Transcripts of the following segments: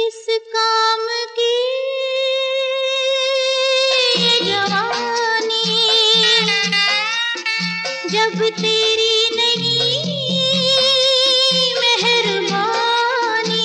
किस काम की ये जवानी, जब तेरी नहीं मेहरबानी।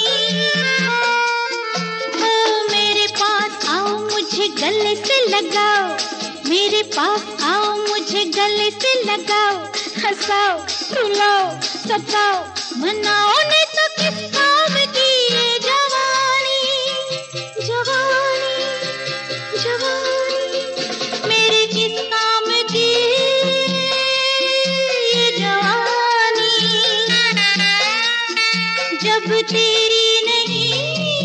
ओ मेरे पास आओ, मुझे गले से लगाओ, मेरे पास आओ, मुझे गले से लगाओ, हंसाओ रुलाओ सताओ मनाओ, नहीं तो किस काम की ये जवानी, जवानी जवानी, मेरे किस काम की ये जवानी, जब तेरी नहीं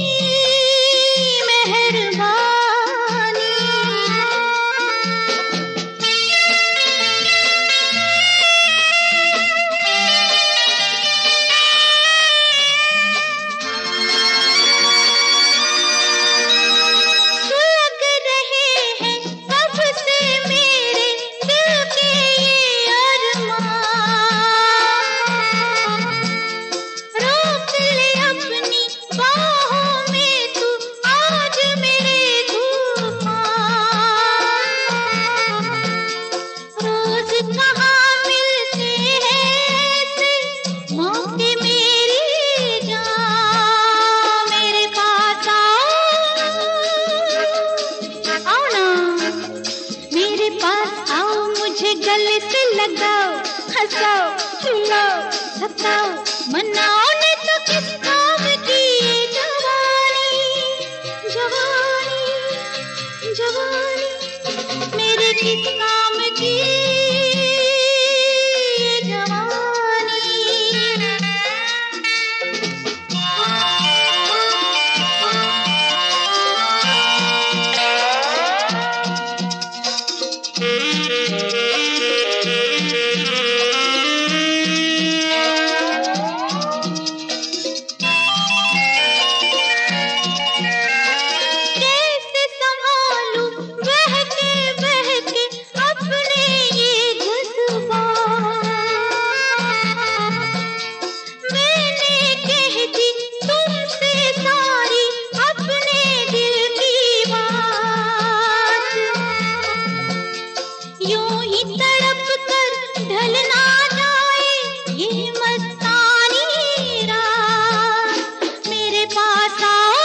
मेहरबानी। गले से लगाओ, हंसाओ रुलाओ सताओ मनाओ, नहीं तो किस काम की ये जवानी, जवानी जवानी, मेरे किस काम की ये जवानी। यूं ही तड़प कर ढल ना जाए ये मस्तानी रात, मेरे पास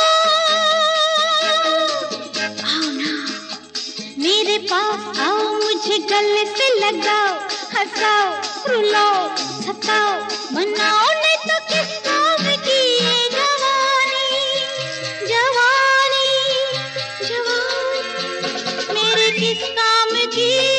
आओ ना, मेरे पास आओ, मुझे गले से लगाओ, हंसाओ रुलाओ सताओ मनाओ, नहीं तो किस काम की ये जवानी, जवानी जवानी, मेरे किस काम की